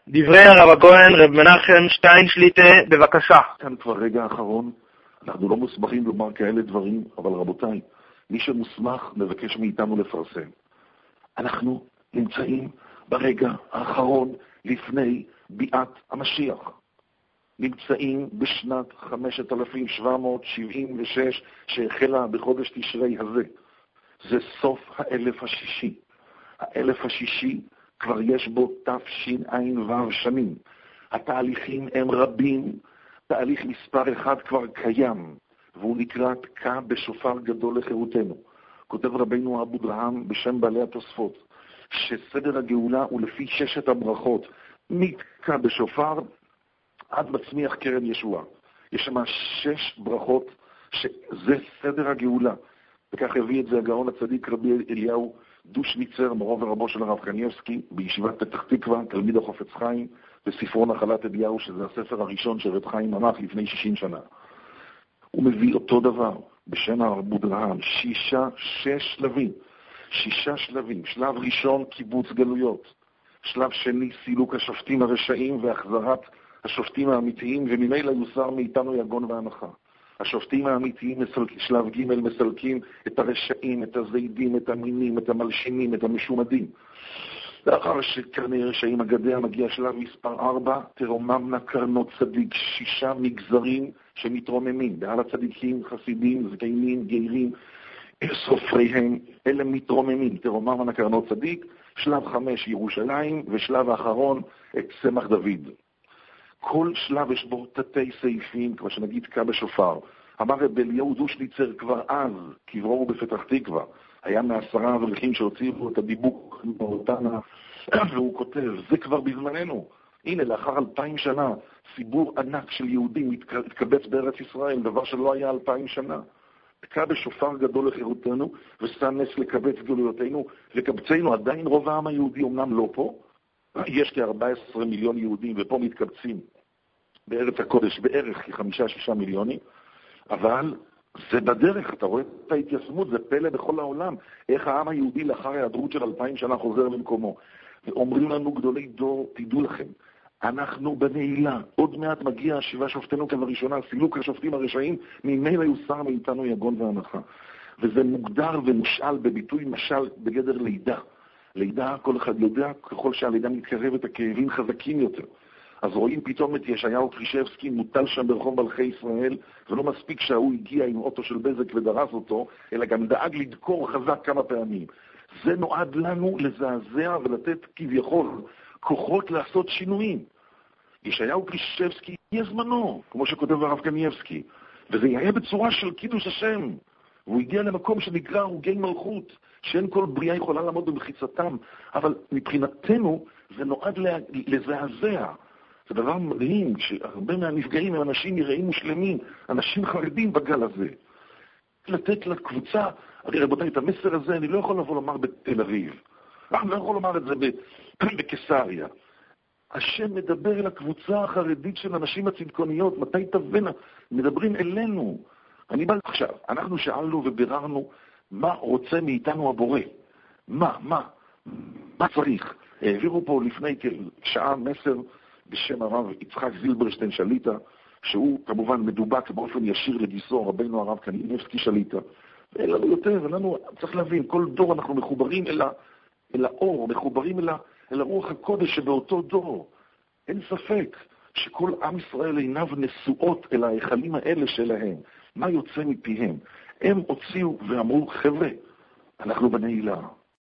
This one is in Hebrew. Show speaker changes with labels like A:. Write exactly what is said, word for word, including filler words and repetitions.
A: דברי הרב הכהן, רב מנחם שטיין שליטה, בבקשה.
B: כאן כבר רגע האחרון, אנחנו לא מוסמכים לומר כאלה דברים, אבל רבותיי, מי שמוסמך מבקש מאיתנו לפרסם. אנחנו נמצאים ברגע האחרון לפני ביאת המשיח. נמצאים בשנת חמשת אלפים שבע מאות שבעים ושש שהחלה בחודש תשרי הזה. זה סוף האלף השישי. האלף השישי כבר יש בו תשע"ו שנים. התהליכים הם רבים. תהליך מספר אחד כבר קיים, והוא נקרא תקע בשופר גדול לחירותנו. כותב רבינו אבו דרהם בשם בעלי התוספות, שסדר הגאולה הוא לפי ששת הברכות, מתקע בשופר עד מצמיח קרן ישועה. יש שם שש ברכות שזה סדר הגאולה. וכך הביא את זה הגאון הצדיק רבי אליהו דושניצר, מורו ורבו של הרב קניבסקי, בישיבת פתח תקווה, תלמיד החופץ חיים, בספרו נחלת אליהו, שזה הספר הראשון שרב חיים ערך לפני שישים שנה. הוא מביא אותו דבר, בשם אבו דרהם, שישה, שש שלבים. שישה שלבים. שלב ראשון, קיבוץ גלויות. שלב שני, סילוק השופטים הרשעים והחזרת השופטים האמיתיים, וממילא יוסר מאיתנו יגון והנחה. השופטים האמיתיים, שלב ג' מסלקים את הרשעים, את הזידים, את המינים, את המלשינים, את המשומדים. לאחר שקרני רשעים אגדיה מגיע שלב מספר ארבע, תרוממנה קרנות צדיק, שישה מגזרים שמתרוממים, בעל הצדיקים, חסידים, זקנים, גיירים, סופריהם, אלה מתרוממים, תרוממנה קרנות צדיק, שלב חמש ירושלים, ושלב האחרון את צמח דוד. כל שלב יש בו תתי סעיפים, כמו שנגיד תקע בשופר. אמר רב אליהו דושניצר כבר אז, קברו הוא בפתח תקווה, היה מעשרה אברכים שהוציאו את הדיבוק באותנה, והוא כותב, זה כבר בזמננו. הנה, לאחר אלפיים שנה, ציבור ענק של יהודים התקבץ בארץ ישראל, דבר שלא היה אלפיים שנה. תקע בשופר גדול לחירותנו, ושם נס לקבץ גלויותינו, לקבצנו עדיין רוב העם היהודי, אמנם לא פה, יש כ-ארבעה עשר מיליון יהודים, ופה מתקבצים בארץ הקודש בערך כ-חמישה שישה מיליונים, אבל זה בדרך, אתה רואה את ההתיישמות, זה פלא בכל העולם, איך העם היהודי לאחר ההיעדרות של אלפיים שנה חוזר למקומו. ואומרים לנו גדולי דור, תדעו לכם, אנחנו בנעילה, עוד מעט מגיע השיבה שופטנו כבראשונה, סילוק השופטים הרשעים, ממילא יוסר מאיתנו יגון והנחה. וזה מוגדר ומושאל בביטוי משל בגדר לידה. לידה, כל אחד יודע, ככל שהלידה מתקרבת, הכאבים חזקים יותר. אז רואים פתאום את ישעיהו קרישבסקי מוטל שם ברחוב מלכי ישראל, ולא מספיק שההוא הגיע עם אוטו של בזק ודרס אותו, אלא גם דאג לדקור חזק כמה פעמים. זה נועד לנו לזעזע ולתת כביכול כוחות לעשות שינויים. ישעיהו קרישבסקי יהיה זמנו, כמו שכותב הרב קניבסקי, וזה יהיה בצורה של קידוש השם. והוא הגיע למקום שנקרא הרוגי מלכות, שאין כל בריאה יכולה לעמוד במחיצתם, אבל מבחינתנו זה נועד לזעזע. זה דבר מדהים, שהרבה מהנפגעים הם אנשים יראים מושלמים, אנשים חרדים בגל הזה. לתת לקבוצה, הרי רבותיי, את המסר הזה אני לא יכול לבוא לומר בתל אביב, אני לא יכול לומר את זה בקיסריה. השם מדבר אל הקבוצה החרדית של אנשים הצדקוניות, מתי תבנה? מדברים אלינו. אני בא עכשיו, אנחנו שאלנו וביררנו מה רוצה מאיתנו הבורא. מה, מה, מה צריך? העבירו פה לפני שעה מסר בשם הרב יצחק זילברשטיין שליטה, שהוא כמובן מדובק באופן ישיר לגיסו, רבינו הרב קניבסקי שליטה. ואין לנו יותר, אין לנו, צריך להבין, כל דור אנחנו מחוברים אל, אל האור, מחוברים אל, אל הרוח הקודש שבאותו דור. אין ספק שכל עם ישראל עיניו נשואות אל ההיכלים האלה שלהם. מה יוצא מפיהם? הם הוציאו ואמרו, חבר'ה, אנחנו בנעילה.